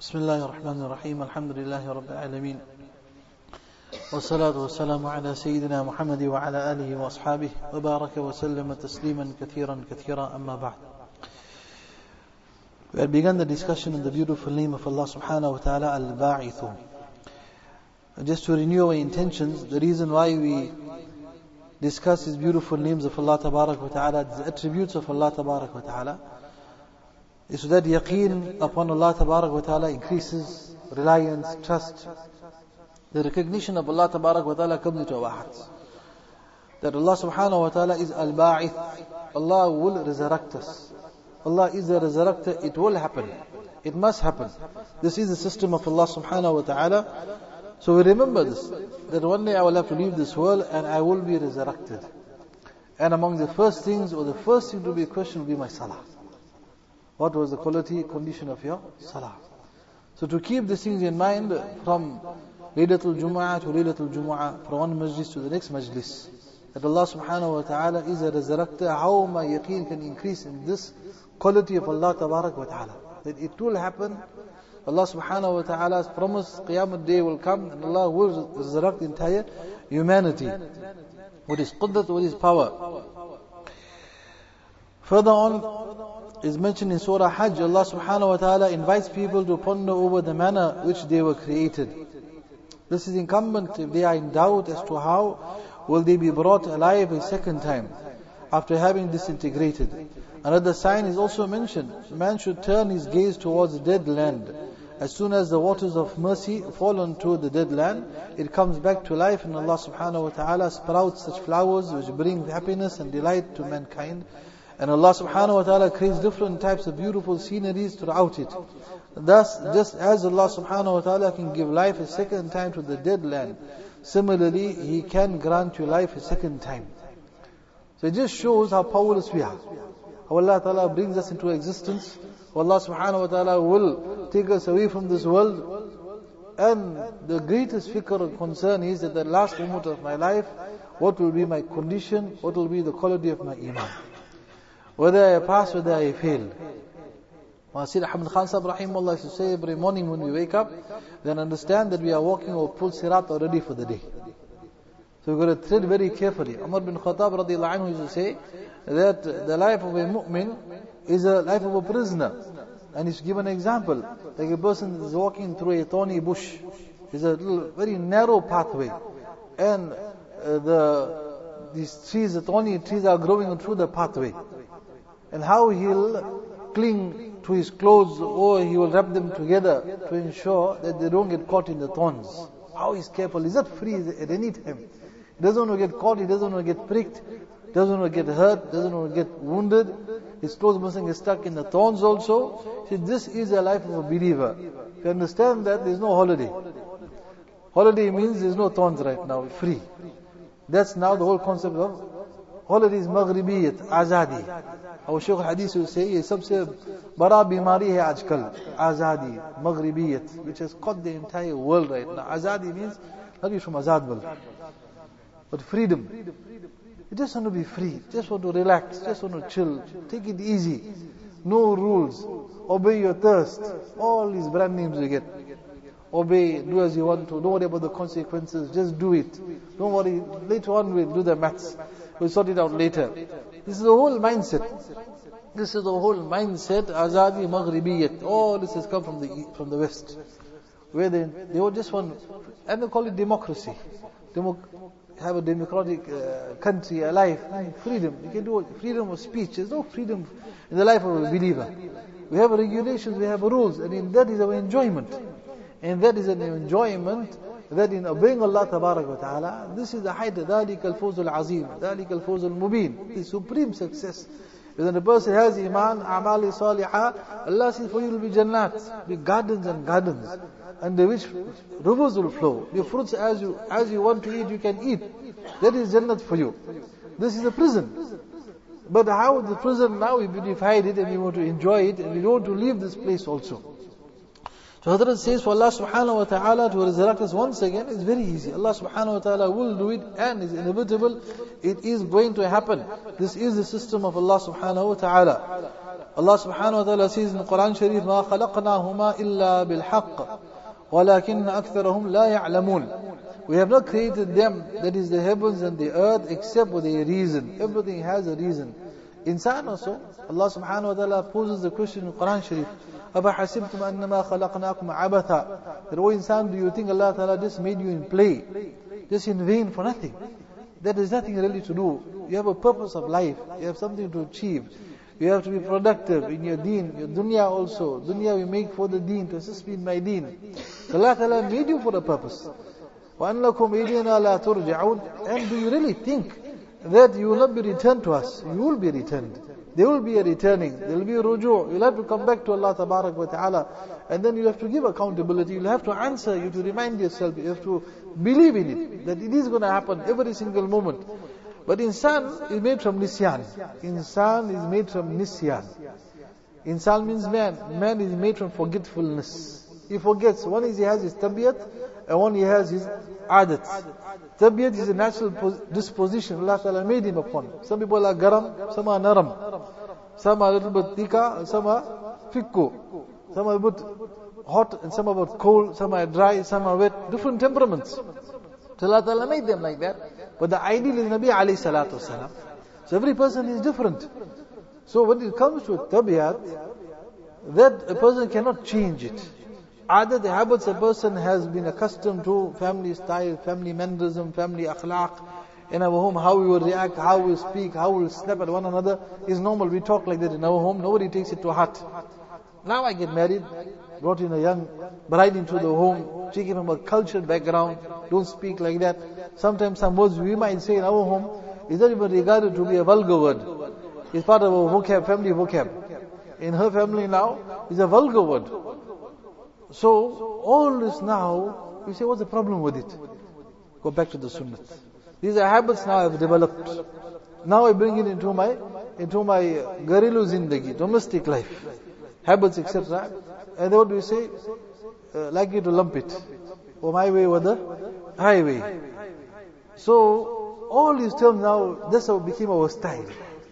بسم الله الرحمن الرحيم الحمد لله رب العالمين والصلاة والسلام على سيدنا محمد وعلى آله وأصحابه وبارك وسلم تسليما كثيرا أما بعد. We had begun the discussion on the beautiful name of Allah subhanahu wa ta'ala, Al-Ba'ithu. Just to renew our intentions, the reason why we discuss these beautiful names of Allah tabarak wa ta'ala, the attributes of Allah tabarak wa ta'ala, is so that yaqeen upon Allah tabarak wa ta'ala increases, reliance, trust. The recognition of Allah tabarak wa ta'ala comes into our hearts. That Allah subhanahu wa ta'ala is Al-Ba'ith. Allah will resurrect us. Allah is the resurrector. It will happen. It must happen. This is the system of Allah subhanahu wa ta'ala. So we remember this, that one day I will have to leave this world and I will be resurrected. And among the first things, or the first thing to be questioned will be my salah. What was the quality, condition of your salah? So to keep these things in mind, from Laylatul Jumu'ah to Laylatul Jumu'ah, from one majlis to the next majlis, that Allah subhanahu wa ta'ala is a resurrector, how my yaqeen can increase in this quality of Allah tabarak wa ta'ala. That it will happen. Allah subhanahu wa ta'ala has promised Qiyamah day will come and Allah will resurrect the entire humanity with His qudrat, with His power. Further on is mentioned in Surah Hajj, Allah subhanahu wa ta'ala invites people to ponder over the manner which they were created. This is incumbent if they are in doubt as to how will they be brought alive a second time after having disintegrated. Another sign is also mentioned. Man should turn his gaze towards the dead land. As soon as the waters of mercy fall onto the dead land, it comes back to life, and Allah subhanahu wa ta'ala sprouts such flowers which bring happiness and delight to mankind. And Allah subhanahu wa ta'ala creates different types of beautiful sceneries throughout it. Thus, just as Allah subhanahu wa ta'ala can give life a second time to the dead land, similarly He can grant you life a second time. So it just shows how powerless we are. How Allah ta'ala brings us into existence. Allah subhanahu wa ta'ala will take us away from this world. And the greatest fikr and concern is that the last moment of my life, what will be my condition, what will be the quality of my iman. Whether I pass, whether I fail. Sayyid Ahmad Khan Sahib rahimahullah used to say every morning when we wake up, then understand that we are walking or full sirat already for the day. So we've got to tread very carefully. Umar bin Khattab radiallahu anhu used to say that the life of a mu'min is a life of a prisoner. And he's given an example. Like a person is walking through a thorny bush. It's a little, very narrow pathway. And these trees, the thorny trees are growing through the pathway. And how he'll cling to his clothes or he will wrap them together to ensure that they don't get caught in the thorns. How he's careful. He's not free at any time. He doesn't want to get caught, he doesn't want to get pricked, doesn't want to get hurt, doesn't want to get wounded. His clothes mustn't get stuck in the thorns also. See, this is a life of a believer. If you understand that, there's no holiday. Holiday means there's no thorns right now, free. That's now the whole concept of holiday is maghribiyat, azadi. Our Shaykh al-Hadith will say, ye sabse bara bimari hai ajkal, azadi, maghribiyat, which has caught the entire world right now. Azadi means, not you from azad world, but freedom. You just want to be free, just want to relax, just want to chill, take it easy. No rules, obey your thirst, all these brand names you get. Obey, do as you want to, don't worry about the consequences, just do it. Don't worry, later on we'll do the maths. We'll sort it out later. This is the whole mindset. This is the whole mindset, azadi maghribiyat. All this has come from the West. Where they all just want, and they call it democracy. Have a democratic country, a life, freedom. You can do freedom of speech. There's no freedom in the life of a believer. We have regulations, we have rules, and in that is our enjoyment. And that is an enjoyment that in obeying Allah tabarak wa ta'ala, this is the height, ذَلِكَ الْفَوْزُ الْعَظِيمُ ذَلِكَ الْفَوْزُ الْمُبِينُ, the supreme success. When a person has iman, a'mali salihah, Allah says for you will be jannat, be gardens and gardens, under which rivers will flow. The fruits as you want to eat, you can eat. That is jannat for you. This is a prison. But how the prison now, we beautified it and we want to enjoy it and we don't want to leave this place also. So Hazrat says for Allah subhanahu wa ta'ala to resurrect us once again is very easy. Allah subhanahu wa ta'ala will do it and is inevitable. It is going to happen. This is the system of Allah subhanahu wa ta'ala. Allah subhanahu wa ta'ala says in the Quran Sharif, مَا خَلَقْنَاهُمَا إِلَّا بِالْحَقِّ وَلَكِنَّ أَكْثَرَهُمْ لَا يَعْلَمُونَ. We have not created them, that is the heavens and the earth, except with a reason. Everything has a reason. Insan also, Allah subhanahu wa ta'ala poses the question in the Quran Sharif, أَفَحَسِبْتُمْ أَنَّمَا خَلَقْنَاكُمْ عَبَثًا. That, O insan, do you think Allah ta'ala just made you in play, just in vain for nothing? There is nothing really to do. You have a purpose of life. You have something to achieve. You have to be productive in your deen, your dunya also. Dunya we make for the deen, to assist me in my deen. Allah ta'ala made you for a purpose. وَأَنَّكُمْ إِلَيْنَا لَا تُرْجَعُونَ. And do you really think that you will not be returned to us? You will be returned. There will be a returning. There will be a ruju'. You'll have to come back to Allah Tabarak wa Ta'ala. And then you have to give accountability. You'll have to answer. You have to remind yourself. You have to believe in it. That it is going to happen every single moment. But insan is made from nisyan. Insan is made from nisyan. Insan means man. Man is made from forgetfulness. He forgets. One is he has his tabiyat, and one he has his adat. Tabiyat is a natural disposition Allah Ta'ala made him upon. Some people are garam, some are naram. Some are a little bit tika, some are fikku. Some are a bit hot, and some are a bit cold, some are dry, some are wet. Different temperaments. So Allah Ta'ala made them like that. But the ideal is Nabi alayhi salatu wasalam. So every person is different. So when it comes to tabiyat, that a person cannot change it. Either the habits a person has been accustomed to, family style, family mannerism, family akhlaq, in our home, how we will react, how we will speak, how we will snap at one another, is normal. We talk like that in our home, nobody takes it to heart. Now I get married, brought in a young bride into the home, she came from a cultured background, don't speak like that. Sometimes some words we might say in our home is not even regarded to be a vulgar word. It's part of our vocab, family vocab. In her family now, it's a vulgar word. So, all this now, you say, what's the problem with it? Go back to the sunnah. These are habits now I've developed. Now I bring it into my Gharilu Zindagi, domestic life. Habits, etc. And what do you say? Like you to lump it. Or my way or the highway. So, all these terms now, that's how became our style.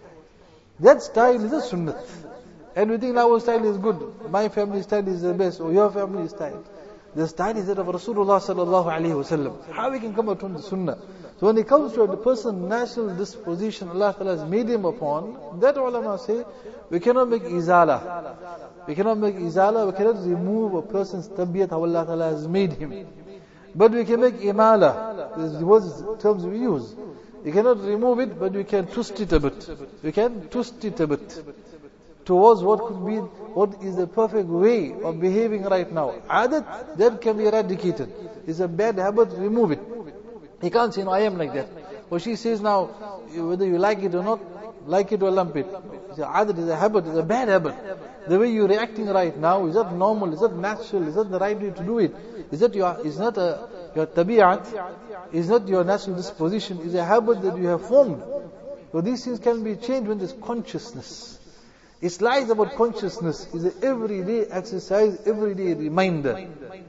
That style is a sunnah. And we think our style is good. My family style is the best, or your family style. The style is that of Rasulullah sallallahu alaihi wasallam. How we can come upon the sunnah? So when it comes to a person's natural disposition, Allah Ta'ala has made him upon, that ulama say, we cannot make izala. We cannot make izala, we cannot remove a person's tabiyat, how Allah Ta'ala has made him. But we can make imala. These words, terms we use. You cannot remove it, but we can twist it a bit. We can twist it a bit towards what could be, what is the perfect way of behaving right now. Adat, that can be eradicated. It's a bad habit, remove it. He can't say, no, I am like that. Or she says now, whether you like it or not, like it or lump it. Adat is a habit, it's a bad habit. The way you're reacting right now, is that normal, is that natural, is that the right way to do it? Is not your tabi'at, is not your natural disposition, is a habit that you have formed. So these things can be changed when there's consciousness. It's lies about consciousness is an everyday exercise, everyday reminder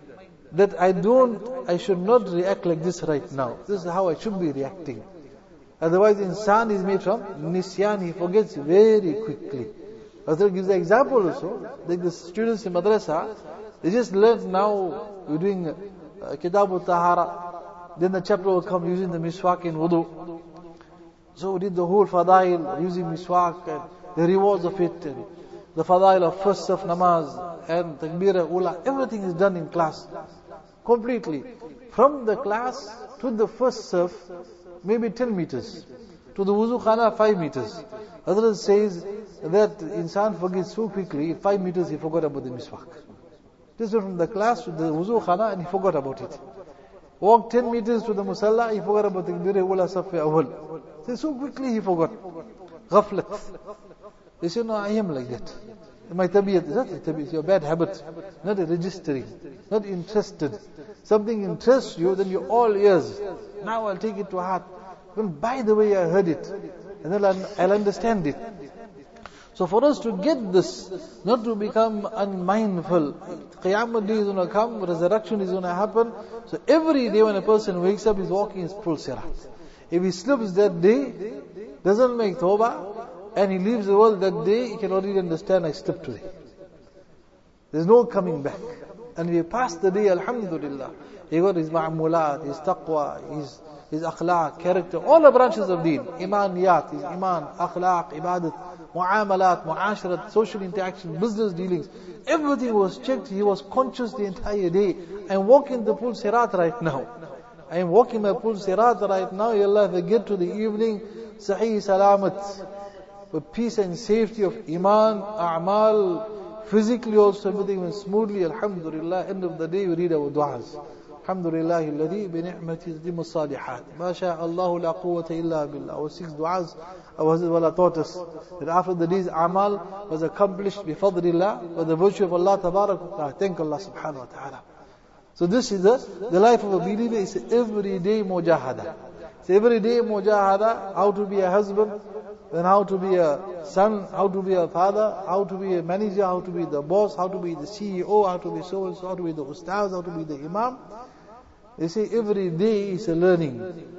that I should not react like this right now. This is how I should be reacting. Otherwise, insan is made from nisyan, he forgets very quickly. Hazrat gives the example also, like the students in madrasa, they just learned now, we're doing Kitab al-Tahara, then the chapter will come using the miswak in wudu. So we did the whole fadail using miswak and the rewards of it, and the fadail of first saf namaz, and takbir ula, everything is done in class. Completely. From the class to the first saf, maybe 10 meters. To the wuzu khana, 5 meters. Hazrat says that insan forgets so quickly, in 5 meters he forgot about the miswak. Just from the class to the wuzu khana and he forgot about it. Walked 10 meters to the musalla, he forgot about the takbir ula saf awal. So quickly he forgot. Ghaflat. They say, no, I am like that. My tabiyat is not a tabiyat, it's your bad habit. Not a registering, not interested. Something interests you, then you're all ears. Now I'll take it to heart. Well, by the way I heard it, and then I'll understand it. So for us to get this, not to become unmindful, Qiyamah day is going to come, resurrection is going to happen. So every day when a person wakes up, he's walking his full sirat. If he slips that day, doesn't make tawbah, and he leaves the world that day, he can already understand, I slept today. There's no coming back. And we passed the day, alhamdulillah. He got his ma'amulat, his taqwa, his akhlaq, character, all the branches of deen. Imaniyat, his iman, akhlaq, ibadat, mu'amalat, mu'asharat, social interaction, business dealings. Everything was checked. He was conscious the entire day. I'm walking the Pul Sirat right now. I am walking my Pul Sirat right now. Ya Allah, if I get to the evening, Sahih Salamat, with peace and safety of iman, a'mal, physically also everything went smoothly, alhamdulillah. End of the day we read our du'as. Alhamdulillah alladhi bi ni'mati yuzdimu salihat. Ma sha'Allahu la quwwata illa billah. Our 6 du'as, our Hazrat Wala taught us that after the day's amal was accomplished bi fadlillah, by the virtue of Allah tabarak wa ta'ala. Thank Allah subhanahu wa ta'ala. So this is the life of a believer. It's everyday mujahada. It's everyday mujahada, how to be a husband, then how to be a son, how to be a father, how to be a manager, how to be the boss, how to be the CEO, how to be so and so, how to be the ustaz, how to be the imam. They say every day is a learning.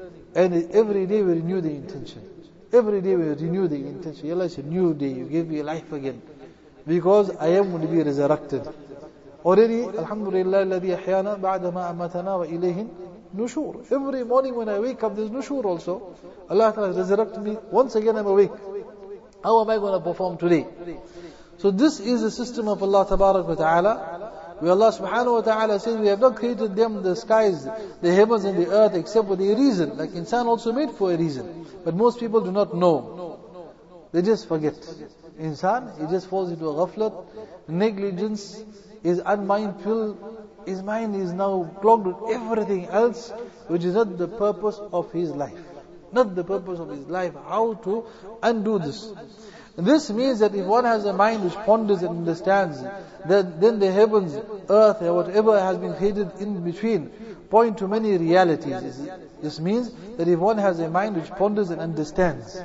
And every day we renew the intention. Every day we renew the intention. Allah, it's a new day. You give me life again. Because I am going to be resurrected. Already, alhamdulillah, alladhi ahyana ba'da ma amatana wa ilayhin nushur. Every morning when I wake up, there's nushur also. Allah Ta'ala resurrected me. Once again I'm awake. How am I going to perform today? So this is the system of Allah Tabarak wa Ta'ala. Where Allah Subhanahu wa Ta'ala says, we have not created them, the skies, the heavens and the earth, except for the reason. Like insan also made for a reason. But most people do not know. They just forget. Insan, he just falls into a ghaflat, negligence, is unmindful, his mind is now clogged with everything else, which is not the purpose of his life. Not the purpose of his life. How to undo this? This means that if one has a mind which ponders and understands, then the heavens, earth, or whatever has been created in between, point to many realities. This means that if one has a mind which ponders and understands.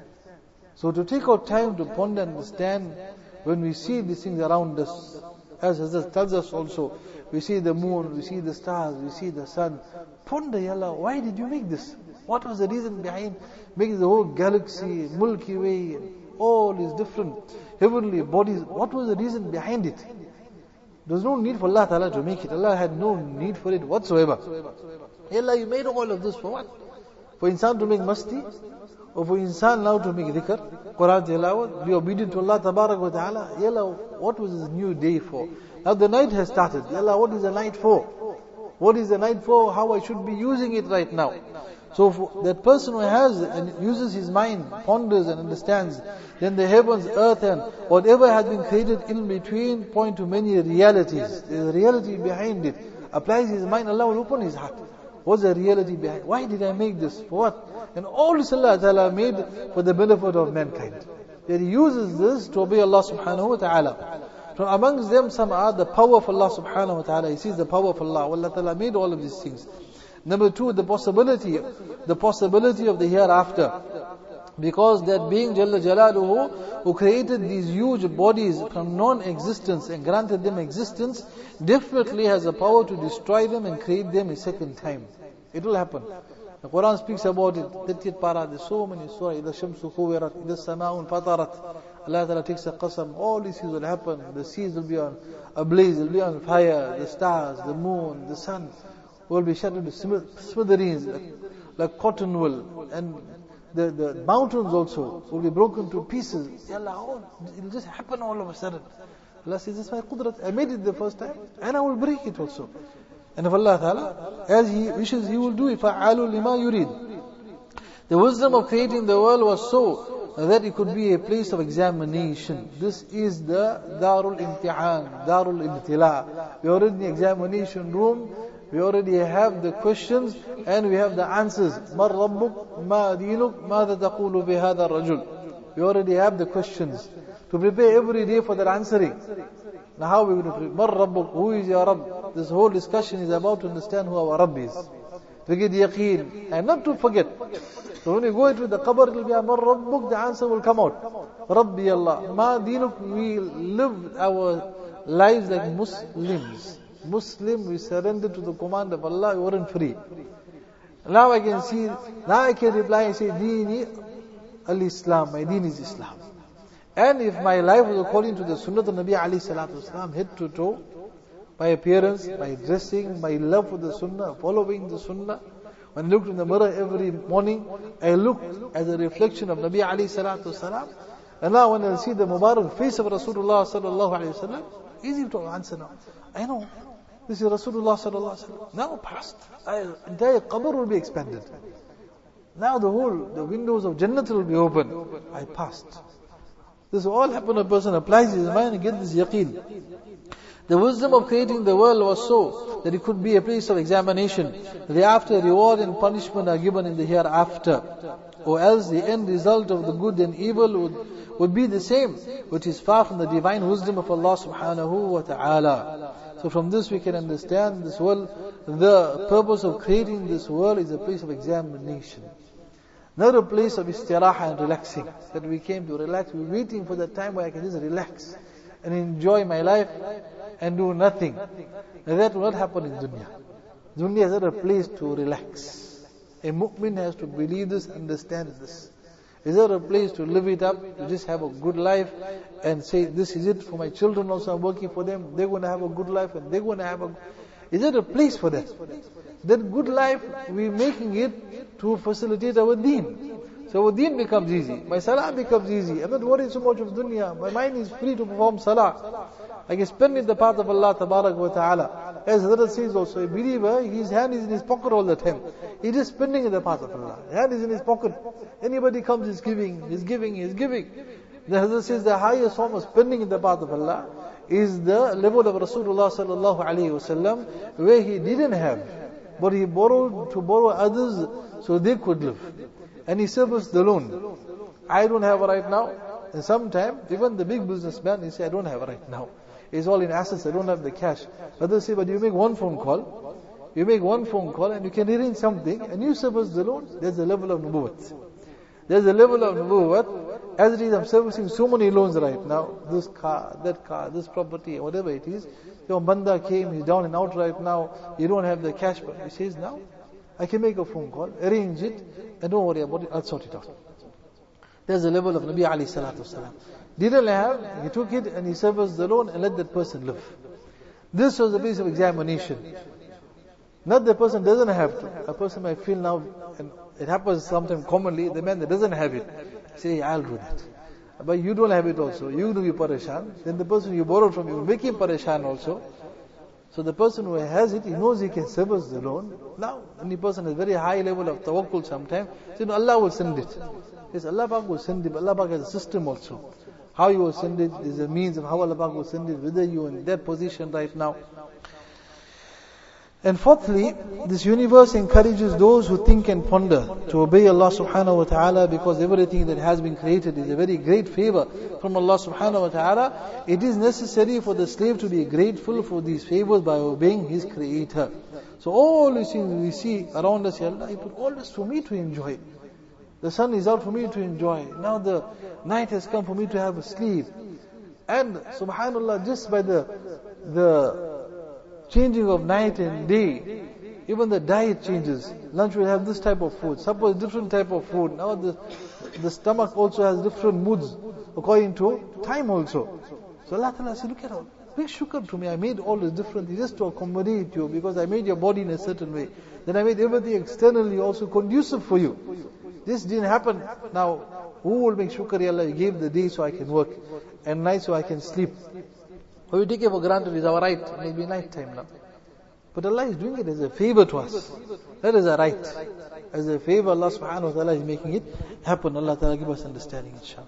So to take our time to ponder and understand, when we see these things around us, as Hazrat tells us also, we see the moon, we see the stars, we see the sun. Ponder, Ya Allah, why did you make this? What was the reason behind making the whole galaxy, Milky Way, and all these different heavenly bodies? What was the reason behind it? There was no need for Allah Ta'ala to make it. Allah had no need for it whatsoever. Ya Allah, you made all of this for what? For insan to make masti? Or for insan now to make dhikr, Quran tilawat, be obedient to Allah Tabarak wa Ta'ala? Ya Allah, what was this new day for? Now the night has started. Ya Allah, what is the night for? What is the night for? How I should be using it right now? So for that person who has and uses his mind, ponders and understands, then the heavens, earth and whatever has been created in between point to many realities. There is a reality behind it. Applies his mind, Allah will open his heart. What's the reality behind? Why did I make this? For what? And all this Allah Ta'ala made for the benefit of mankind. That He uses this to obey Allah Subhanahu wa Ta'ala. From amongst them some are the power of Allah Subhanahu wa Ta'ala. He sees the power of Allah. Allah Ta'ala made all of these things. Number 2, the possibility of the hereafter. Because that being Jalla Jalaluhu, who created these huge bodies from non-existence and granted them existence, definitely has the power to destroy them and create them a second time. It will happen. The Quran speaks about it. 30th para, there's so many surah. إِذَا الشَّمْسُ كُوِّرَتْ إِذَا السَّمَاءُ انْفَطَرَتْ. Allah Ta'ala takes a qasam. All these things will happen. The seas will be on ablaze, will be on fire. The stars, the moon, the sun will be shattered to smithereens, like cotton wool. And the mountains also will be broken to pieces. Ya Allah, it will just happen all of a sudden. Allah says, this is my qudrat. I made it the first time, and I will break it also. And if Allah Ta'ala, as He wishes, He will do it. فَعَالُ لِمَا يُرِيد. The wisdom of creating the world was so that it could be a place of examination. This is the Darul Imtihan, Darul Ibtila. We are already in the examination room. We already have the questions and we have the answers. مَا رَبُّكْ مَا دِينُكْ مَاذَا تَقُولُ بِهَذَا الرَّجُلِ. We already have the questions. To prepare every day for that answering. Now how are we going to prepare? مَا رَبُّكْ. Who is your Rabb? This whole discussion is about to understand who our Rabb is. To get yaqeen. And not to forget. So when you go into the qabr, it will be مَا رَبُّكْ. The answer will come out. Rabbi Allah. مَا دِينُكْ. We live our lives like Muslims. Muslim, we surrender to the command of Allah, we weren't free. Now I can reply and say, Deeni al-Islam, my deen is Islam. And if my life was according to the Sunnah of Nabi alayhi salatu wasalam, head to toe, my appearance, my dressing, my love for the Sunnah, following the Sunnah. When I looked in the mirror every morning, I looked as a reflection of Nabi alayhi salatu wasalam. And now when I see the Mubarak face of Rasulullah sallallahu alayhi wasallam, easy to answer now. I know, this is Rasulullah sallallahu alayhi wasallam. Now past, entire qabr will be expanded. Now the windows of Jannat will be open. I passed. This all happened, a person applies his mind and gets this yaqeen. The wisdom of creating the world was so that it could be a place of examination. Thereafter, reward and punishment are given in the hereafter. Or else the end result of the good and evil would be the same, which is far from the divine wisdom of Allah subhanahu wa ta'ala. So from this we can understand this world, the purpose of creating this world is a place of examination. Not a place of istiraha and relaxing. That we came to relax, we're waiting for the time where I can just relax and enjoy my life and do nothing. And that will not happen in dunya. Dunya is not a place to relax. A mu'min has to believe this, understand this. Is there a place to live it up, to just have a good life and say, this is it for my children also, I'm working for them, they're going to have a good life and they're going to have is there a place for that? That good life, we're making it to facilitate our deen. So our deen becomes easy. My salah becomes easy. I'm not worried so much of dunya. My mind is free to perform salah. I can spend in the path of Allah tabarak wa ta'ala. As Hazrat says also, a believer, his hand is in his pocket all the time. He's just spending in the path of Allah. His hand is in his pocket. Anybody comes, he's giving, he's giving, he's giving. The Hazrat says the highest form of spending in the path of Allah is the level of Rasulullah sallallahu alayhi wasallam, where he didn't have, but he borrowed to borrow others so they could live. And he serviced the loan. I don't have right now. And sometimes, even the big businessman, he say, I don't have right now. It's all in assets, I don't have the cash. Others say, but you make one phone call. You make one phone call and you can arrange something and you service the loan. There's a level of nubuwwat. There's a level of nubuwwat. As it is, I'm servicing so many loans right now. This car, this property, whatever it is. Your banda came, he's down and out right now. You don't have the cash, but he says, now, I can make a phone call, arrange it, and don't worry about it, I'll sort it out. There's a level of Nabi alayhi salatu wasalam. Didn't have, he took it and he serviced the loan and let that person live. This was the place of examination. Not the person doesn't have to. A person might feel now, and it happens sometimes commonly, the man that doesn't have it, say, I'll do that. But you don't have it also, you will be pareshan. Then the person you borrowed from, you will make him pareshan also. So the person who has it, he knows he can service the loan. Now, any person has very high level of tawakkul sometimes, so Allah will send it. Yes, Allah Pak will send it, but Allah Pak has a system also. How you will send it is a means of how Allah Pak will send it, whether you are in that position right now. And fourthly, this universe encourages those who think and ponder to obey Allah subhanahu wa ta'ala, because everything that has been created is a very great favor from Allah subhanahu wa ta'ala. It is necessary for the slave to be grateful for these favors by obeying his creator. So all these things we see around us, Allah, He put all this for me to enjoy. The sun is out for me to enjoy. Now the night has come for me to have a sleep. And subhanallah, just by the changing of night and day, even the diet changes. Lunch will have this type of food, supper is different type of food. Now the stomach also has different moods according to time also. So Allah Ta'ala said, look at all, big shukr to me, I made all this different things just to accommodate you, because I made your body in a certain way. Then I made everything externally also conducive for you. This didn't happen. Now, who will make shukr? Allah, you gave the day so I can work, and night so I can sleep. Or we take it for granted, it's our right, maybe night time now. But Allah is doing it as a favor to us. That is a right. As a favor, Allah subhanahu wa ta'ala is making it happen. Allah ta'ala give us understanding, inshallah.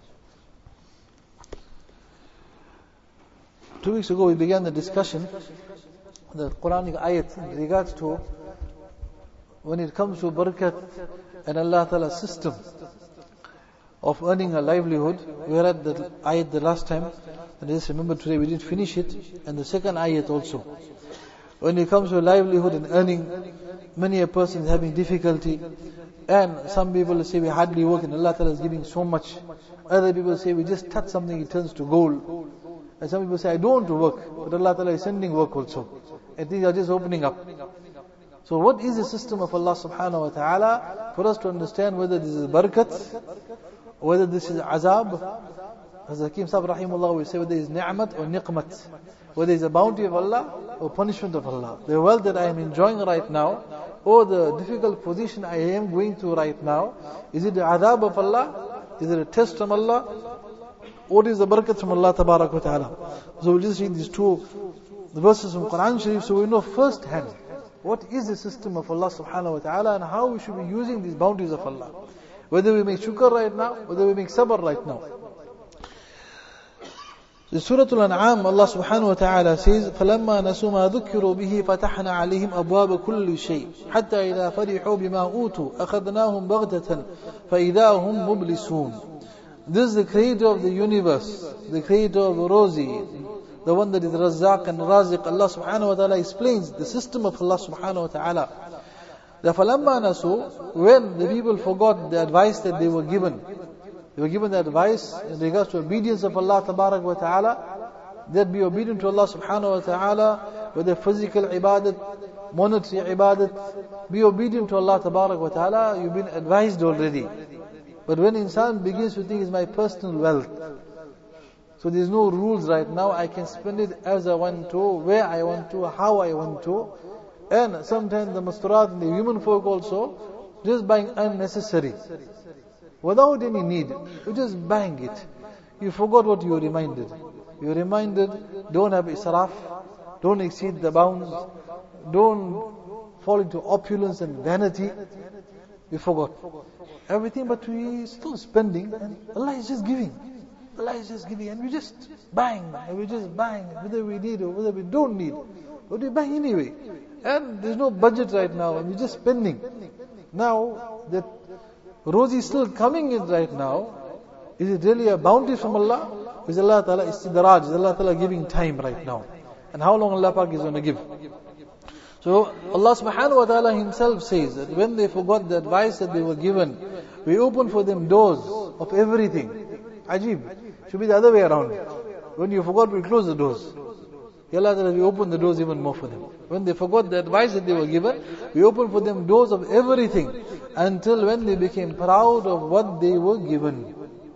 2 weeks ago we began the discussion, the Quranic ayat in regards to when it comes to barakat and Allah ta'ala's system of earning a livelihood. We were at the ayat the last time, and just remember today we didn't finish it, and the second ayat also. When it comes to livelihood and earning, many a person is having difficulty, and some people say we hardly work and Allah Ta'ala is giving so much. Other people say we just touch something, it turns to gold. And some people say I don't want to work, but Allah Ta'ala is sending work also, and things are just opening up. So what is the system of Allah subhanahu wa ta'ala? For us to understand whether this is barakat, or whether this is azab. As Hakim Sahib rahimullah will say, whether it is ni'mat or niqmat, whether it is a bounty of Allah or punishment of Allah. The wealth that I am enjoying right now, or the difficult position I am going through right now, is it the azab of Allah? Is it a test from Allah? What is the barakat from Allah tabarak wa ta'ala? So we'll just read these two verses from Quran Sharif so we know first hand what is the system of Allah subhanahu wa ta'ala and how we should be using these bounties of Allah. Whether we make shukr right now, whether we make sabr right now. In Surah Al-An'am, Allah subhanahu wa ta'ala says, فَلَمَّا نَسُوا مَا ذُكِّرُوا بِهِ فَتَحْنَا عَلَيْهِمْ أَبْوَابَ كُلِّ شَيْءٍ حَتَّى إِذَا فَرِحُوا بِمَا أُوتُوا أَخَذْنَاهُمْ بَغْتَةً فَإِذَا هُمْ مُبْلِسُونَ. This is the creator of the universe, the creator of the Rozi, the one that is Razzaq and Raziq. Allah subhanahu wa ta'ala explains the system of Allah subhanahu wa ta'ala. The فَلَمَّا نَسُوا, when the people forgot the advice that they were given the advice in regards to obedience of Allah tabarak wa ta'ala, that be obedient to Allah subhanahu wa ta'ala, whether physical ibadat, monetary ibadat, be obedient to Allah tabarak wa ta'ala, you've been advised already. But when insan begins to think it's my personal wealth, so there's no rules right now, I can spend it as I want to, where I want to, how I want to, and sometimes the masturat and the human folk also, just buying unnecessary. Without any need, you just buying it. You forgot what you were reminded. You were reminded, don't have israf, don't exceed the bounds, don't fall into opulence and vanity. We forgot everything, but we still spending, and Allah is just giving. Allah is just giving, and we just buying, whether we need or whether we don't need, but we buy anyway. And there's no budget right now, and we're just spending. Now that Rozi is still coming in right now, is it really a bounty from Allah? Is Allah Ta'ala istidraj? Is Allah Ta'ala giving time right now? And how long Allah Pak is going to give? So Allah subhanahu wa ta'ala himself says that when they forgot the advice that they were given, we open for them doors of everything. Ajib. Should be the other way around. When you forgot, we close the doors. Allah Ta'ala, we open the doors even more for them. When they forgot the advice that they were given, we open for them doors of everything until when they became proud of what they were given.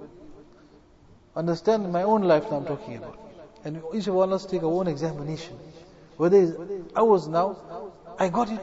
Understand my own life now I'm talking about. And each of us take our own examination. Whether it's ours now, I got it.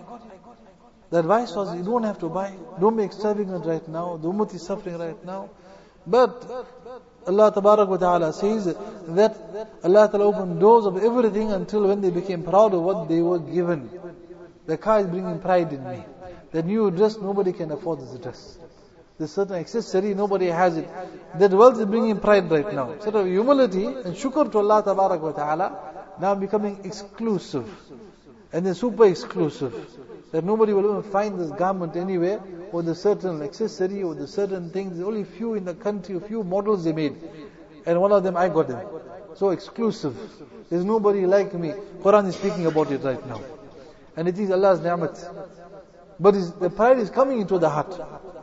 The advice was, you don't have to buy, don't be extravagant right now, the ummah is suffering right now. But Allah Tabarak wa Ta'ala says that Allah Ta'ala opened doors of everything until when they became proud of what they were given. The car is bringing pride in me. The new dress, nobody can afford this dress. This certain accessory, nobody has it. That wealth is bringing pride right now. Sort of humility and shukr to Allah Tabarak wa Ta'ala now becoming exclusive. And then super exclusive. That nobody will even find this garment anywhere, or the certain accessory, or the certain things. There's only few in the country, a few models they made. And one of them, I got them. So exclusive. There's nobody like me. Quran is speaking about it right now. And it is Allah's ni'mat. But the pride is coming into the heart.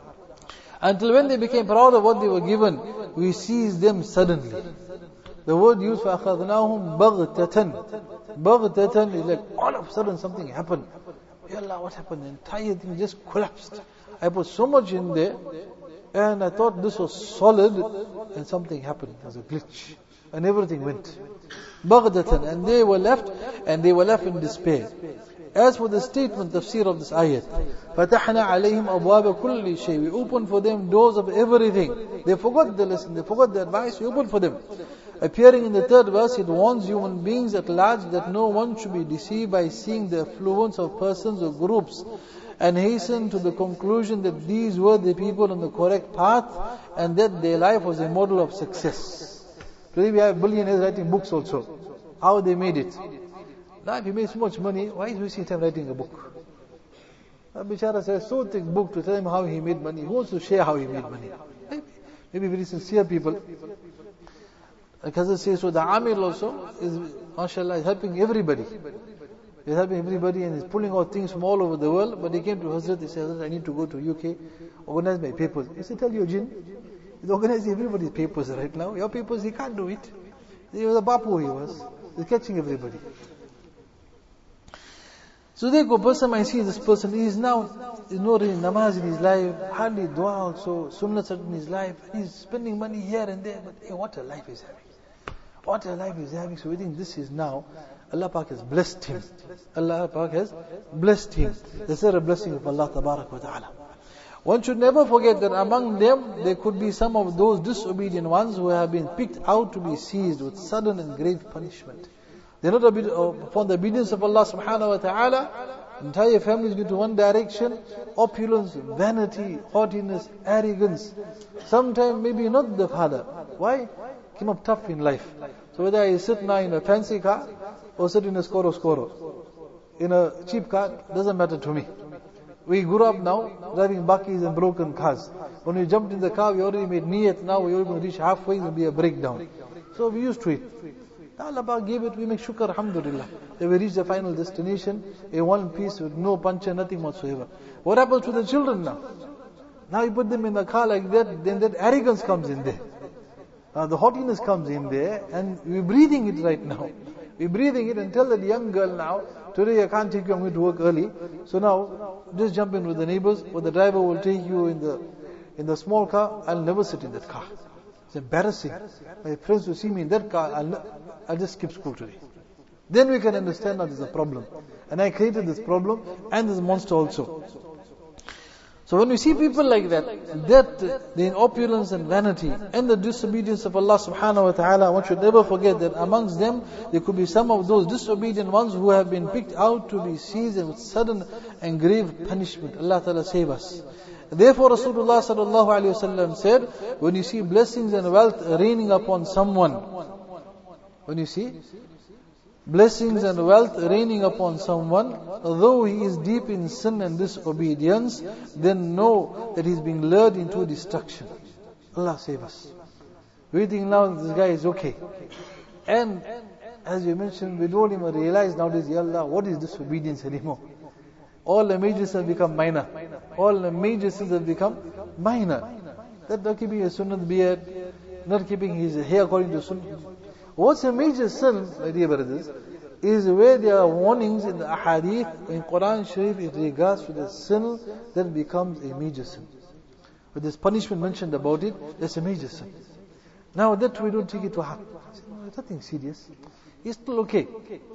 Until when they became proud of what they were given, we seize them suddenly. The word used for أَخَذْنَاهُمْ بَغْتَةً. Baghtatan is like all of a sudden something happened. Ya Allah, what happened? The entire thing just collapsed. I put so much in there, and I thought this was solid, and something happened. There was a glitch, and everything went. Baghtatan, and they were left in despair. As for the statement, tafsir of this ayat, فَتَحْنَا عَلَيْهِمْ أَبْوَابَ كُلِّ شَيْءٍ. We opened for them doors of everything. They forgot the lesson, they forgot the advice, we opened for them. Appearing in the third verse, it warns human beings at large that no one should be deceived by seeing the affluence of persons or groups, and hasten to the conclusion that these were the people on the correct path, and that their life was a model of success. Today we have billionaires writing books also. How they made it. Now if he made so much money, why is he wasting time writing a book? Bichara says, so thick book to tell him how he made money. Who wants to share how he made money? Maybe very sincere people. Hazrat says, so the Amir also is, mashallah, is helping everybody. He's helping everybody and he's pulling out things from all over the world. But he came to Hazrat, he said, Hazrat, I need to go to UK, organize my papers. He said, tell your jinn, he's organizing everybody's papers right now. Your papers, he can't do it. He was a bapu, he was. He's catching everybody. So there go person, I see this person, he is now, there's no really namaz in his life, hardly dua also, sunnah in his life, he's spending money here and there, but hey, what a life he's having. What a life he's having. So we think this is now, Allah Pak has blessed him. Allah Pak has blessed him. This is a blessing of Allah Tabarak wa Ta'ala. One should never forget that among them, there could be some of those disobedient ones who have been picked out to be seized with sudden and grave punishment. They're not upon the obedience of Allah subhanahu wa ta'ala. Entire families go to one direction, opulence, vanity, haughtiness, arrogance. Sometimes maybe not the father. Why? Came up tough in life. So whether I sit now in a fancy car or sit in a Skoro, in a cheap car, doesn't matter to me. We grew up now driving bakis and broken cars. When we jumped in the car, we already made niyat. Now we already reach halfway, it will be a breakdown. So we used to it. Now Allah gave it, we make shukr, alhamdulillah. Then we reach the final destination, a one piece with no puncture, nothing whatsoever. What happens to the children now? Now you put them in the car like that, then that arrogance comes in there. The haughtiness comes in there, and we're breathing it right now. We're breathing it and tell that young girl now, today I can't take you, I'm going to work early. So now, just jump in with the neighbors, or the driver will take you in the small car. I'll never sit in that car. It's embarrassing. My friends will see me in that car, I'll just skip school today. Then we can understand that there's a problem. And I created this problem, and this monster also. So when we see people like that, they're in opulence and vanity, and the disobedience of Allah subhanahu wa ta'ala, one should never forget that amongst them, there could be some of those disobedient ones who have been picked out to be seized with sudden and grave punishment. Allah ta'ala save us. Therefore Rasulullah sallallahu alayhi wa sallam said, when you see blessings and wealth raining upon someone, when you see blessings and wealth raining upon someone, though he is deep in sin and disobedience, then know that he is being lured into destruction. Allah save us. We think now this guy is okay. And as you mentioned, we don't even realize nowadays, Ya Allah, what is disobedience anymore? All the major sins have become minor. All the major sins have become minor. That not keeping a sunnah beard, not keeping his hair according to sunnah. What's a major sin, my dear brothers, is where there are warnings in the ahadith, in Quran Sharif, in regards to the sin that becomes a major sin. When there's punishment mentioned about it, that's a major sin. Now that we don't take it to heart. No, it's nothing serious. He's still okay.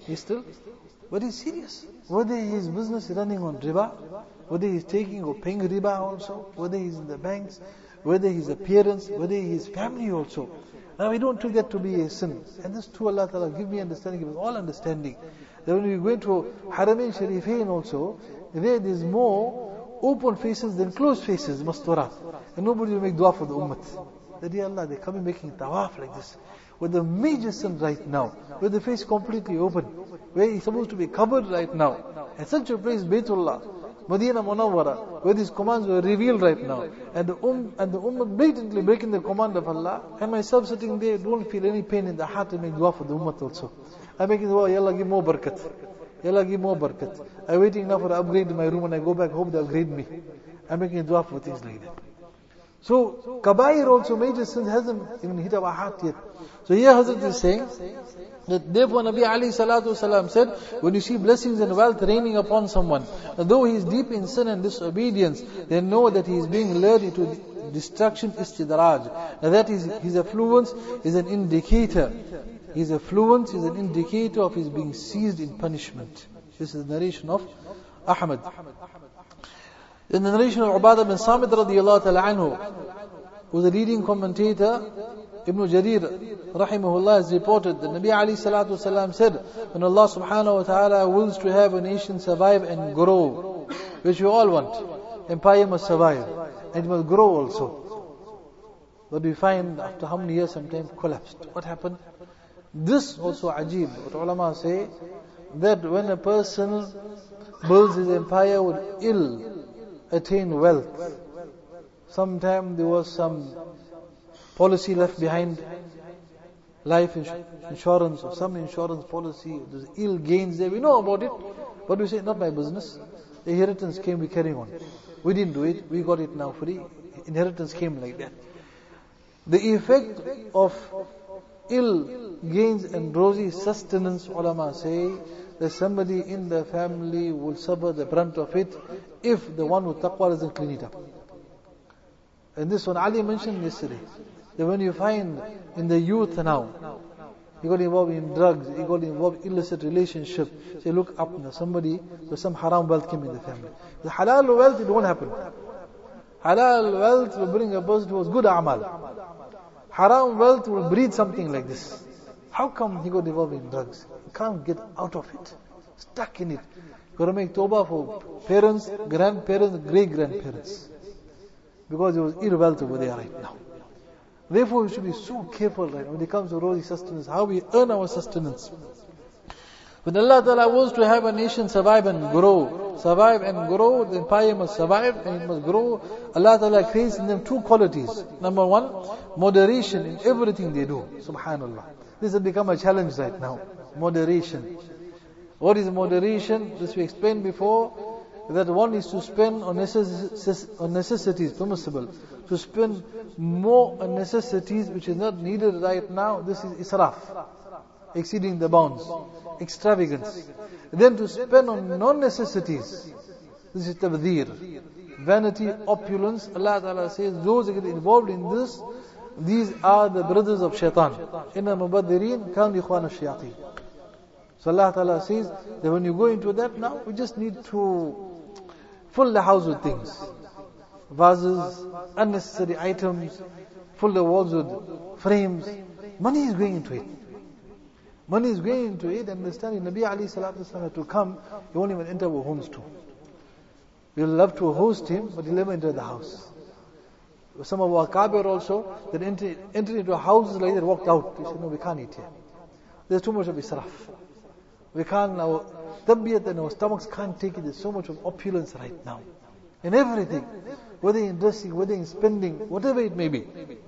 But he's serious. Whether his business is running on riba, whether he's taking or paying riba also, whether he's in the banks, whether his appearance, whether his family also. Now we don't take that to be a sin. And this too, Allah Ta'ala give me understanding, give us all understanding. That when we go into Haramain Sharifain also, there's more open faces than closed faces, masturat. And nobody will make dua for the ummah. That, Ya Allah, they're coming making tawaf like this. With the major sin right now, with the face completely open, where he's supposed to be covered right now. At such a place, Baytullah, Madinah Munawwara, where these commands were revealed right now. And the ummah blatantly breaking the command of Allah. And myself sitting there, don't feel any pain in the heart to make dua for the ummah also. I'm making dua, Ya Allah, give more barakat. Ya Allah, give more barakat. I'm waiting now for the upgrade in my room. When I go back, hope they upgrade me. I'm making dua for things like that. So, Kabair also, major sins, hasn't even hit our heart yet. So here Hazrat is saying, that therefore Nabi alayhi salatu wasalam said, when you see blessings and wealth raining upon someone, though he is deep in sin and disobedience, then know that he is being lured into destruction, istidraj. Now that is, his affluence is an indicator. His affluence is an indicator of his being seized in punishment. This is the narration of Ahmad. In the narration of Ubadah bin Samit radiyallahu ta'ala anhu, who is a leading commentator, Ibn Jarir rahimahullah has reported that Nabi alayhi salatu wasalam said, when Allah subhanahu wa ta'ala wills to have a nation survive and grow, which we all want, empire must survive, and it must grow also. But we find after how many years sometimes collapsed. What happened? This also ajib. What ulama say, that when a person builds his empire with ill attain wealth, sometime there was some policy left behind, life insurance or some insurance policy, there's ill gains there, we know about it, but we say, not my business. The inheritance came, we carry on. We didn't do it, we got it now free. Inheritance came like that. The effect of ill gains and rosy sustenance, ulama say, that somebody in the family will suffer the brunt of it if the one with taqwa doesn't clean it up. And this one Ali mentioned yesterday, that when you find in the youth now, he got involved in drugs, he got involved in illicit relationship, say look up now, somebody with some haram wealth came in the family. The halal wealth, it won't happen. Halal wealth will bring a person towards good amal. Haram wealth will breed something like this. How come he got involved in drugs? He can't get out of it. Stuck in it. Got to make tawbah for parents, grandparents, great-grandparents. Because there was ill wealth over there right now. Therefore, we should be so careful right when it comes to rosy sustenance, how we earn our sustenance. When Allah Ta'ala wants to have a nation survive and grow, the empire must survive and it must grow. Allah Ta'ala creates in them two qualities. Number one, moderation in everything they do. Subhanallah. This has become a challenge right now. Moderation. What is moderation? This we explained before, that one is to spend on necessities, permissible. To spend more on necessities which is not needed right now, this is israf. Exceeding the bounds. Extravagance. Then to spend on non-necessities, this is tabdhir. Vanity, opulence. Allah Ta'ala says, those who get involved in this, these are the brothers of shaitan. Inna mubaddirin kan ikhwan ash-shayateen. So Allah Ta'ala says that when you go into that now, we just need to fill the house with things. Vases, unnecessary items, fill the walls with frames. Money is going into it. Money is going into it, and understanding Nabi alayhi salatu wasallam had to come, he won't even enter our homes too. We will love to host him, but he'll never enter the house. Some of our Kabir also, that entered into houses like that, walked out. They said, no, we can't eat here. There's too much of israf. We can't, our tabiat and our stomachs can't take it. There's so much of opulence right now. In everything. Whether in dressing, whether in spending, whatever it may be.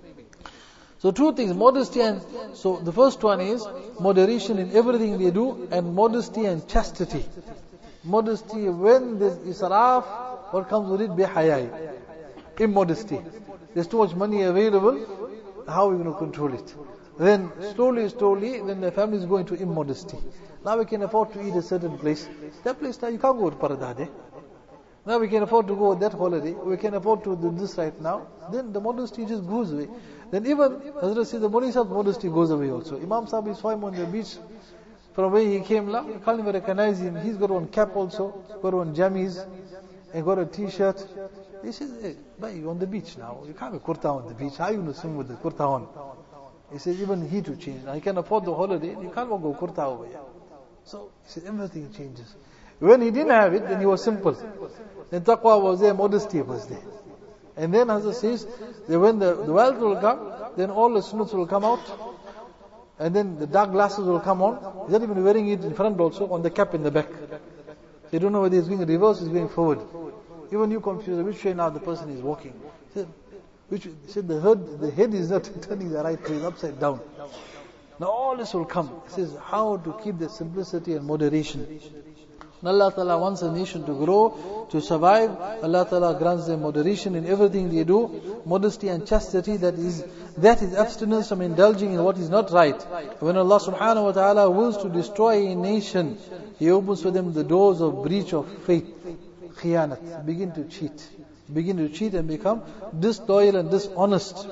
So two things, modesty and, so the first one is moderation in everything they do, and modesty and chastity. Modesty, when there's israf, what comes with it? Bihayai. Immodesty. There's too much money available, how are we going to control it? Then slowly, then the family is going to immodesty. Now we can afford to eat a certain place. That place now you can't go to Paradade. Now we can afford to go on that holiday. We can afford to do this right now. Then the modesty just goes away. Then even, Hazrat says, the modesty goes away also. Imam Sahib is swam on the beach. From where he came, you can't even recognize him. He's got one cap also, got one jammies, and got a t-shirt. He says, hey, you're on the beach now. You can't have a kurta on the beach. How are you going to swim with the kurta on? He says, even he to change. Now he can afford the holiday. You can't go kurta over here. So, he says, everything changes. When he didn't have it, then he was simple. Then taqwa was there, modesty was there. And then Hazrat says, that when the wealth will come, then all the sunnats will come out. And then the dark glasses will come on. He's not even wearing it in front also, on the cap in the back. So you don't know whether he's going reverse or he's going forward. Even you confused which way now the person is walking. He said the head is not turning the right way, it's upside down. Now all this will come. He says how to keep the simplicity and moderation. And Allah Ta'ala wants a nation to grow, to survive. Allah Ta'ala grants them moderation in everything they do. Modesty and chastity, that is abstinence from indulging in what is not right. When Allah Subhanahu wa Ta'ala wills to destroy a nation, He opens for them the doors of breach of faith. Khiyanat. Begin to cheat and become disloyal and dishonest.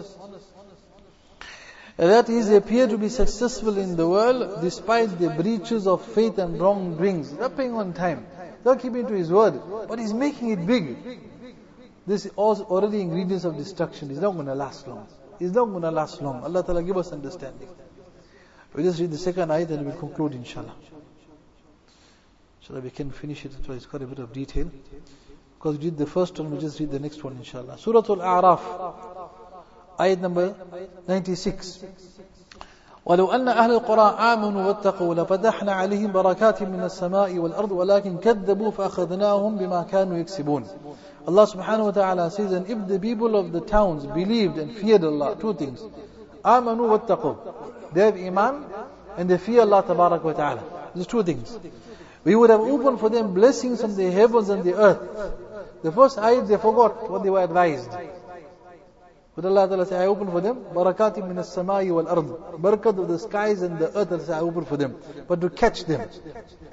That is, they appear to be successful in the world despite the breaches of faith and wrongdoings. Not paying on time, not keeping to his word, but he's making it big. This is already ingredients of destruction. It's not going to last long. Allah Ta'ala give us understanding. We just read the second ayat and we'll conclude inshallah. Inshallah we can finish it, it's got a bit of detail. Because we did the first one, we'll just read the next one inshallah. Surah Al-A'raf. Ayat number 96. ولو أن أهل القرى آمنوا واتقوا لفتحنا عليهم بركات من السماء والأرض ولكن كذبوا فأخذناهم بما كانوا يكسبون. Allah subhanahu wa ta'ala says, and if the people of the towns believed and feared Allah, two things. آمنوا واتقوا. They have iman and they fear Allah tabarak wa ta'ala. These two things. We would have opened for them blessings from the heavens and the earth. The first ayat they forgot what they were advised. But Allah Ta'ala said, I open for them, barakatim min as-samai wal-ard. Barakat of the skies and the earth, I open for them. But to catch them.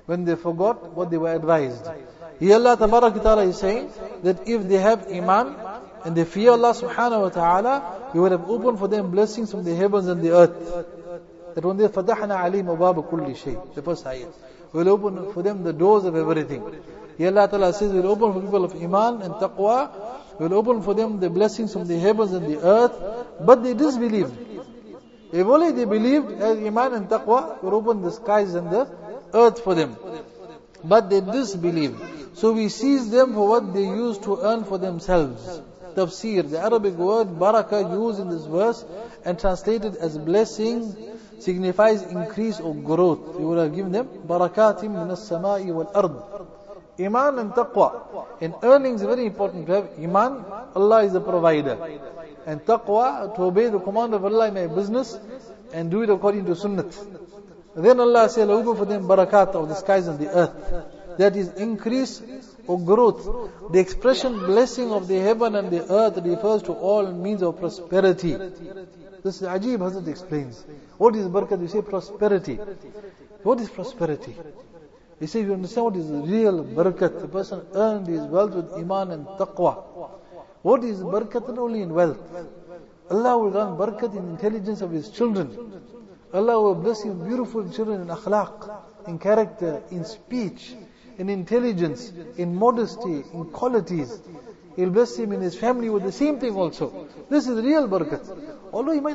when they forgot what they were advised. Here Allah Ta'ala is saying that if they have iman and they fear Allah subhanahu wa ta'ala, we would have opened for them blessings from the heavens and the earth. That when they fatahna alim ababa kulli shay, the first ayat. We will open for them the doors of everything. Here Allah Ta'ala says we will open for people of iman and taqwa, we will open for them the blessings from the heavens and the earth, but they disbelieved. If only they believed as iman and taqwa, we will open the skies and the earth for them. But they disbelieved. So we seize them for what they used to earn for themselves. Tafsir, the Arabic word barakah used in this verse and translated as blessing signifies increase or growth. We would have given them barakatim min as-sama'i wal ard. Iman and taqwa. And earning is very important to have. Iman, Allah is the provider. And taqwa, to obey the command of Allah in my business and do it according to sunnat. Then Allah says, "I'll go for them barakat of the skies and the earth." That is increase or growth. The expression blessing of the heaven and the earth refers to all means of prosperity. This is Ajib Hazrat explains. What is barakat? You say prosperity. What is prosperity? He says, you understand what is real barakat. The person earned his wealth with iman and taqwa. What is barakat? Not only in wealth. Allah will grant barakat in intelligence of His children. Allah will bless you with beautiful children in akhlaq, in character, in speech, in intelligence, in modesty, in qualities. He'll bless him in his family with the same thing also. This is real barakat. Although he might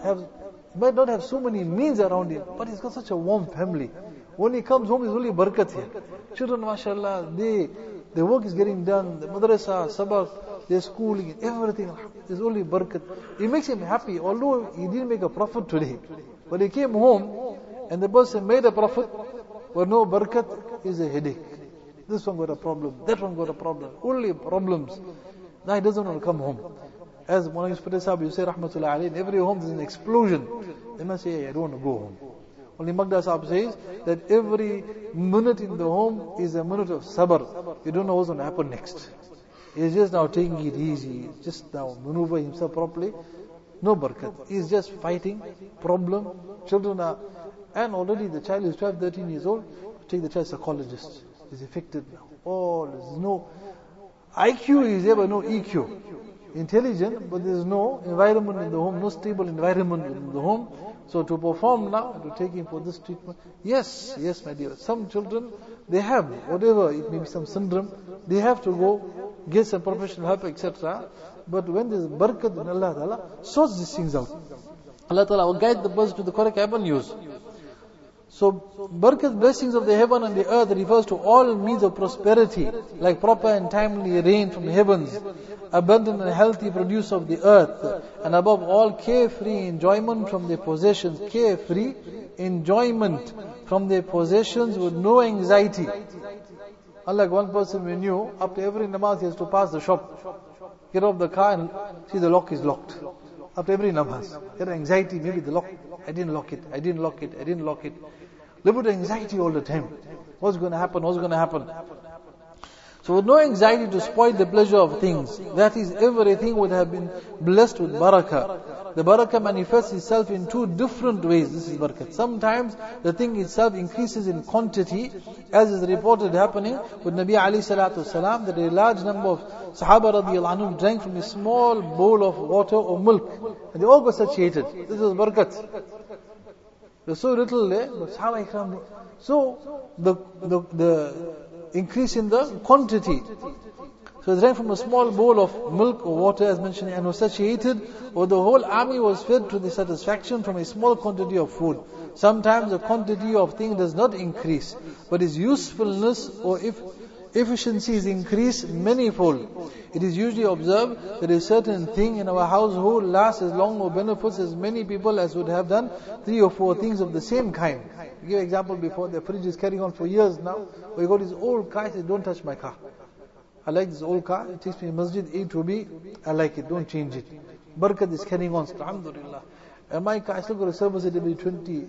not have so many means around him, but he's got such a warm family. When he comes home, there's only barakat here. Children, mashallah, their work is getting done, the madrasa, sabak, their schooling, everything, there's only barakat. It makes him happy, although he didn't make a profit today. But he came home, and the person made a profit, but no barakat is a headache. This one got a problem, that one got a problem, only problems. Now he doesn't want to come home. As Mullah Yusuf Sahib, you say rahmatullah alayhi, in every home there's an explosion. They must say, I don't want to go home. Only Magda Sahib says that every minute in the home is a minute of sabr. You don't know what's going to happen next. He's just now taking it easy, just now maneuver himself properly. No barakat. He's just fighting, problem, children are, and already the child is 12, 13 years old, take the child psychologist. He's affected now. Oh, there's no IQ is there, but no EQ. Intelligent, but there's no environment in the home, no stable environment in the home. So to perform now, to take him for this treatment, yes, my dear. Some children, they have, whatever, it may be some syndrome, they have to go, get some professional help, etc. But when there's barakat in Allah Ta'ala, sorts these things out. Allah Ta'ala will guide the person to the correct avenues. So, barakat, blessings of the heaven and the earth refers to all means of prosperity, like proper and timely rain from the heavens, abundant and healthy produce of the earth, and above all, carefree enjoyment from their possessions, carefree enjoyment from their possessions with no anxiety. Unlike one person we knew, after every namaz he has to pass the shop, get off the car and see the lock is locked. After every namaz, he had anxiety, maybe the lock, I didn't lock it. Live with anxiety all the time. What's going to happen? So with no anxiety to spoil the pleasure of things, that is, everything would have been blessed with barakah. The barakah manifests itself in two different ways. This is barakah. Sometimes the thing itself increases in quantity, as is reported happening with Nabi Ali Salatu Salam, that a large number of Sahaba radiyallahu anhum drank from a small bowl of water or milk, and they all got satiated. This is barakat. There's so little there, but Sahaba Ikram. So the increase in the quantity. So they drank from a small bowl of milk or water, as mentioned, and was satiated, or the whole army was fed to the satisfaction from a small quantity of food. Sometimes the quantity of things does not increase, but its usefulness or efficiency is increased manifold. It is usually observed that a certain thing in our household lasts as long or benefits as many people as would have done 3 or 4 things of the same kind. To give an example before, the fridge is carrying on for years now. We got this old car, I said, don't touch my car. I like this old car, it takes me masjid A to B, I like it, don't change it. Barakat is carrying on, alhamdulillah. And my car, I still got to service it every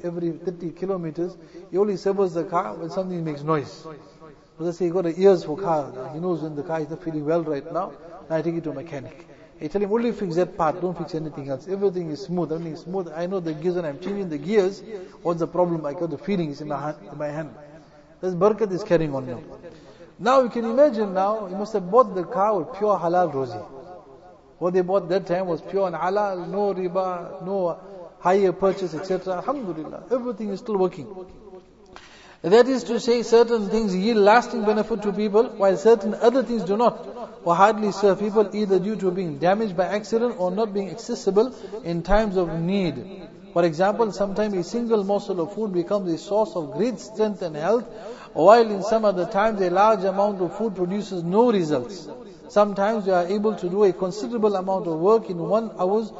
30 kilometers. He only services the car when something makes noise. Let's say he got ears for car. He knows when the car is not feeling well right now. Now I take it to a mechanic. I tell him, only fix that part, don't fix anything else. Everything is smooth, everything is smooth. I know the gears, and I'm changing the gears. What's the problem? I got the feeling, it's in my hand. This barakat is carrying on now. Now you can imagine now, you must have bought the car with pure halal rosy. What they bought that time was pure and halal, no riba, no higher purchase, etc. Alhamdulillah, everything is still working. That is to say, certain things yield lasting benefit to people, while certain other things do not, or hardly serve people, either due to being damaged by accident or not being accessible in times of need. For example, sometimes a single morsel of food becomes a source of great strength and health, while in some other times a large amount of food produces no results. Sometimes we are able to do a considerable amount of work in 1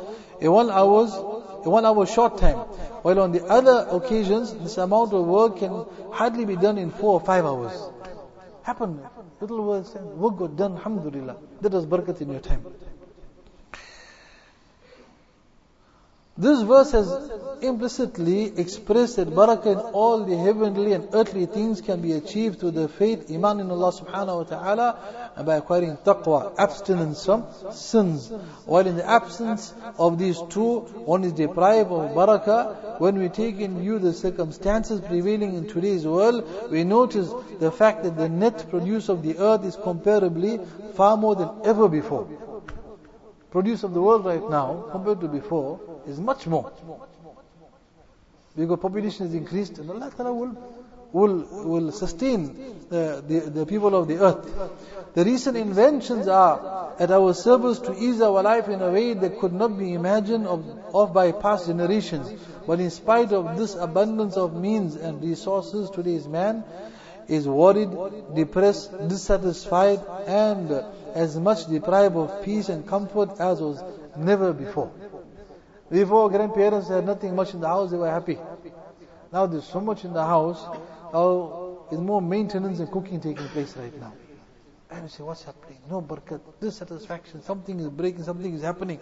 hour short time, while on the other occasions this amount of work can hardly be done in 4 or 5 hours. Happened, little work got done, alhamdulillah. That was barakat in your time. This verse has implicitly expressed that barakah in all the heavenly and earthly things can be achieved through the faith, iman in Allah subhanahu wa ta'ala, and by acquiring taqwa, abstinence from sins. While in the absence of these two, one is deprived of barakah. When we take in view the circumstances prevailing in today's world, we notice the fact that the net produce of the earth is comparably far more than ever before. Produce of the world right now, compared to before, is much more. Because population is increased, and Allah Ta'ala will sustain the people of the earth. The recent inventions are at our service to ease our life in a way that could not be imagined of by past generations. But in spite of this abundance of means and resources, today's man is worried, depressed, dissatisfied, and as much deprived of peace and comfort as was never before. Before, grandparents had nothing much in the house, they were happy. Now there's so much in the house, there's more maintenance and cooking taking place right now. And you say, what's happening? No barakat, dissatisfaction, something is breaking, something is happening.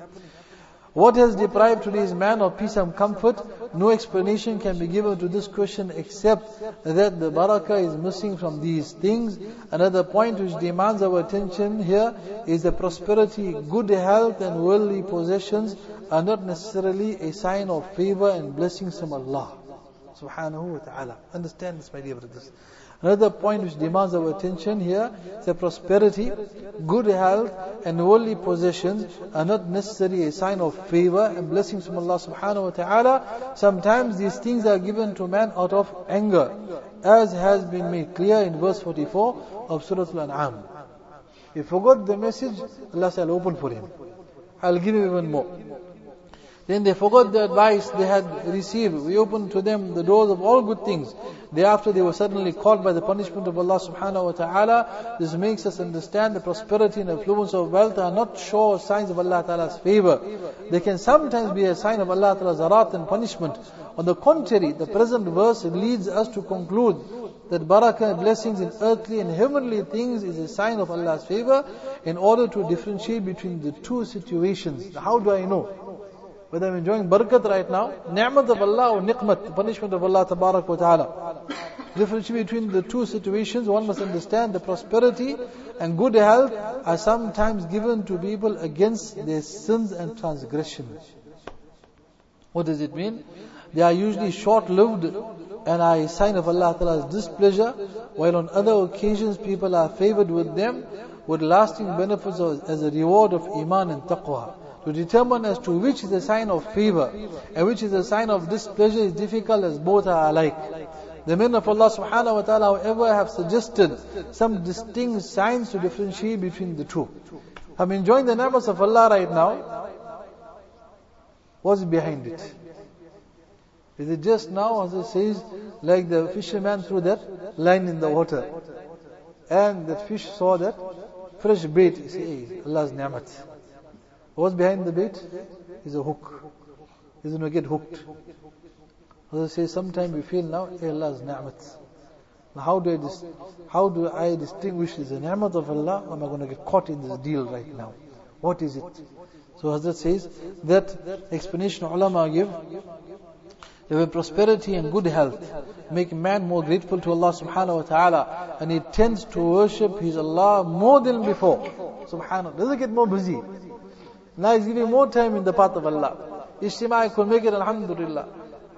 What has deprived today's man of peace and comfort? No explanation can be given to this question except that the barakah is missing from these things. Another point which demands our attention here is that prosperity, good health and worldly possessions are not necessarily a sign of favor and blessings from Allah subhanahu wa ta'ala. Understand this, my dear brothers. Another point which demands our attention here is that prosperity, good health and worldly possessions are not necessarily a sign of favor and blessings from Allah subhanahu wa ta'ala. Sometimes these things are given to man out of anger, as has been made clear in verse 44 of Surah Al-An'am. He forgot the message, Allah said, I'll open for him. I'll give him even more. Then they forgot the advice they had received. We opened to them the doors of all good things. Thereafter they were suddenly caught by the punishment of Allah subhanahu wa ta'ala. This makes us understand that prosperity and affluence of wealth are not sure signs of Allah ta'ala's favor. They can sometimes be a sign of Allah ta'ala's wrath and punishment. On the contrary, the present verse leads us to conclude that barakah and blessings in earthly and heavenly things is a sign of Allah's favor, in order to differentiate between the two situations. How do I know whether I'm enjoying barakat right now, ni'mat of Allah or niqmat, the punishment of Allah tabarak wa ta'ala? Differentiate between the two situations, one must understand that prosperity and good health are sometimes given to people against their sins and transgressions. What does it mean? They are usually short-lived and are a sign of Allah Ta'ala's displeasure, while on other occasions people are favored with them with lasting benefits as a reward of iman and taqwa. To determine as to which is a sign of favor and which is a sign of displeasure is difficult, as both are alike. The men of Allah subhanahu wa ta'ala, however, have suggested some distinct signs to differentiate between the two. I'm enjoying the ni'mas of Allah right now. What's behind it? Is it just now, as it says, like the fisherman threw that line in the water, and that fish saw that fresh bait? He said, hey, Allah's ni'mat. What's behind the bait? Is a hook. He's going to get hooked. As I say, sometimes we feel now, hey, Allah's ni'mat. Now how do I distinguish is a ni'mat of Allah, or am I going to get caught in this deal right now? What is it? So Hazrat says, that explanation ulama give, that prosperity and good health make man more grateful to Allah subhanahu wa ta'ala, and he tends to worship his Allah more than before. Subhanallah. Doesn't get more busy. Now he's giving more time in the path of Allah. Ijtima' I could make it, alhamdulillah.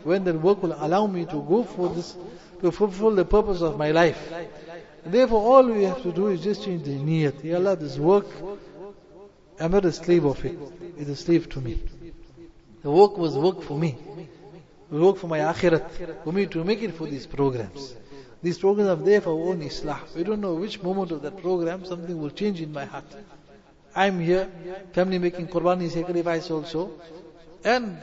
when that work will allow me to go for this, to fulfill the purpose of my life. Therefore, all we have to do is just change the niyat. Ya Allah, this work, I'm not a slave of it. It's a slave to me. The work was work for me. Work for my akhirat. For me to make it for these programs. These programs are there for our own islah. We don't know which moment of that program something will change in my heart. I'm here, family making qurbani sacrifice also. And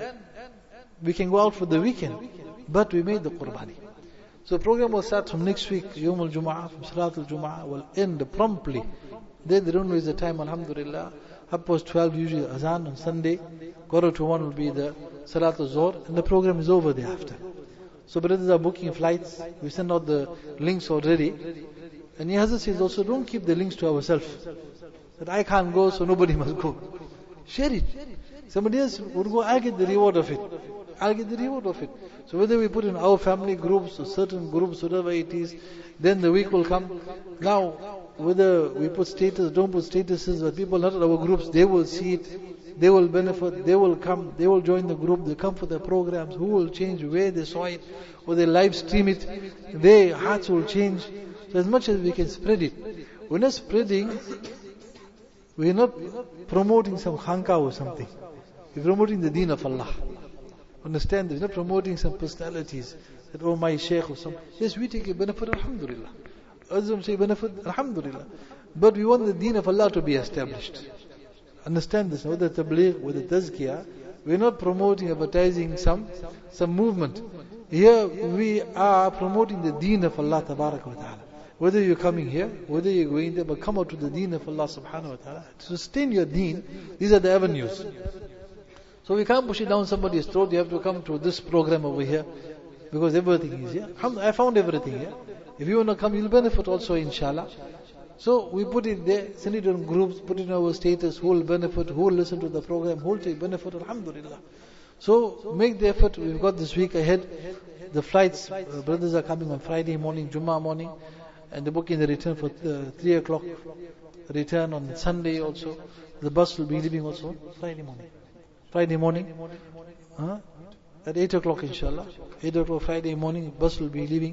we can go out for the weekend. But we made the qurbani. So the program will start from next week, Yawm al-Jum'ah, from Salat al-Jum'ah, will end promptly. They don't lose the time, alhamdulillah. Half past 12 usually azan on Sunday. Quarter to 1 will be the Salat al-Zuhr, and the program is over thereafter. So brothers are booking flights. We send out the links already. And Hazrat says also, don't keep the links to ourselves. That I can't go, so nobody must go. Share it. Somebody else would go, I'll get the reward of it. I'll get the reward of it. So whether we put in our family groups or certain groups, whatever it is, then the week will come. Now, whether we put status, don't put statuses, but people not in our groups, they will see it, they will benefit, they will come, they will join the group, they come for the programs, who will change, where they saw it, or they live stream it, their hearts will change. So as much as we can spread it. We're not spreading, we're not promoting some khanka or something. We're promoting the deen of Allah. Understand? We're not promoting some personalities that, oh, my shaykh or something. Yes, we take a benefit, alhamdulillah. Others say benefit, alhamdulillah. But we want the deen of Allah to be established. Understand this. With the tabligh, with the tazkiyah, we're not promoting, advertising some movement. Here we are promoting the deen of Allah tabarak wa ta'ala. Whether you're coming here, whether you're going there, but come out to the deen of Allah subhanahu wa ta'ala. To sustain your deen, these are the avenues. So we can't push it down somebody's throat. You have to come to this program over here, because everything is here. I found everything here. If you want to come, you'll benefit also, inshallah. So we put it there, send it on groups, put it in our status, who will benefit, who will listen to the program, who will take benefit, alhamdulillah. So make the effort. We've got this week ahead. The flights, brothers are coming on Friday morning, Jummah morning, and they're booking the return for 3 o'clock. Return on Sunday also. The bus will be leaving also Friday morning. At 8 o'clock, inshallah. 8 o'clock Friday morning, bus will be leaving.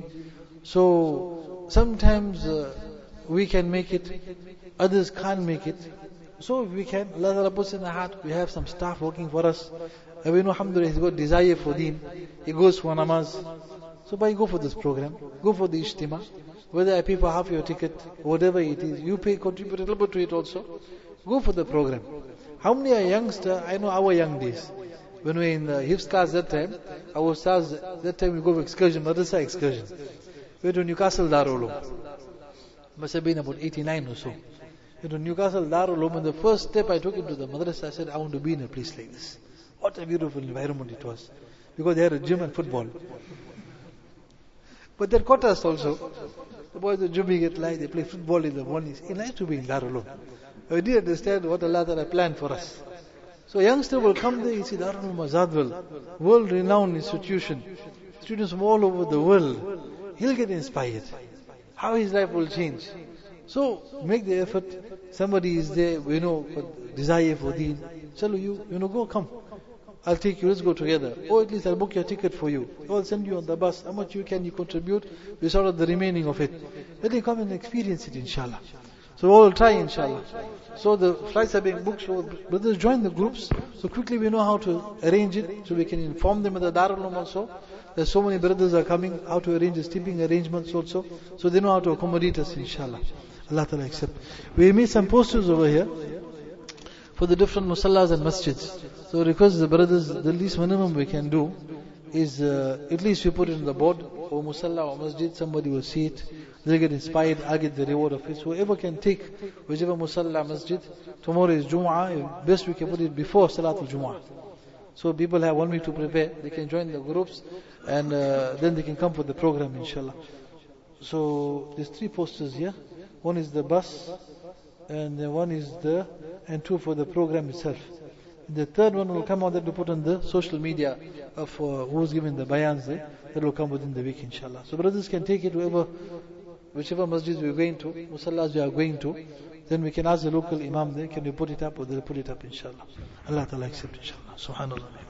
So sometimes we can make it, others can't make it. So if we can, Allah puts in the heart, we have some staff working for us. And we know, alhamdulillah, he's got desire for deen. He goes for namaz. So go for this program, go for the ijtima. Whether I pay for half your ticket, whatever it is, you contribute a little bit to it also. Go for the program. How many are youngster? I know our young days. When we were in the Hifz class that time, our stars, that time we go for excursion, madrasa excursion. We went to Newcastle Darul Uloom. Must have been about 89 or so. Went to Newcastle Darul Uloom, and the first step I took into the madrasa, I said, I want to be in a place like this. What a beautiful environment it was. Because they had a gym and football. But that caught us also. The boys are gymming at night, they play football in the mornings. It's nice to be in Darul Uloom. We didn't understand what Allah Ta'ala planned for us. So youngster will come there, you see Darul Uloom Azadwal, world-renowned institution. Students from all over the world. He'll get inspired. How his life will change. So make the effort. Somebody is there, we know, desire for deen. Chalo, you know, go, come. I'll take you, let's go together. Or at least I'll book your ticket for you. I'll send you on the bus. How much you contribute, we sort of the remaining of it. Let you come and experience it, inshallah. So we'll try, inshallah. So the flights are being booked, so brothers join the groups. So quickly we know how to arrange it, so we can inform them at the Darul Uloom also. There's so many brothers are coming, how to arrange the sleeping arrangements also. So they know how to accommodate us, inshallah. Allah Ta'ala accept. We made some posters over here for the different musallas and masjids. So request the brothers, the least minimum we can do is at least we put it on the board, or musalla or masjid, somebody will see it, they'll get inspired, I'll get the reward of it. So whoever can take whichever musalla, masjid, tomorrow is Jumu'ah, best we can put it before Salatul Jumu'ah. So people have 1 week to prepare, they can join the groups, and then they can come for the program, inshallah. So there's 3 posters here. One is the bus, and one is and 2 for the program itself. The third one will come out that we put on the social media of who's giving the bayans there. That will come within the week, inshallah. So brothers can take it whichever masjids we're going to, musallas we are going to, then we can ask the local imam there, can we put it up, or they'll put it up, inshallah. Allah Ta'ala accept, inshallah. Subhanallah.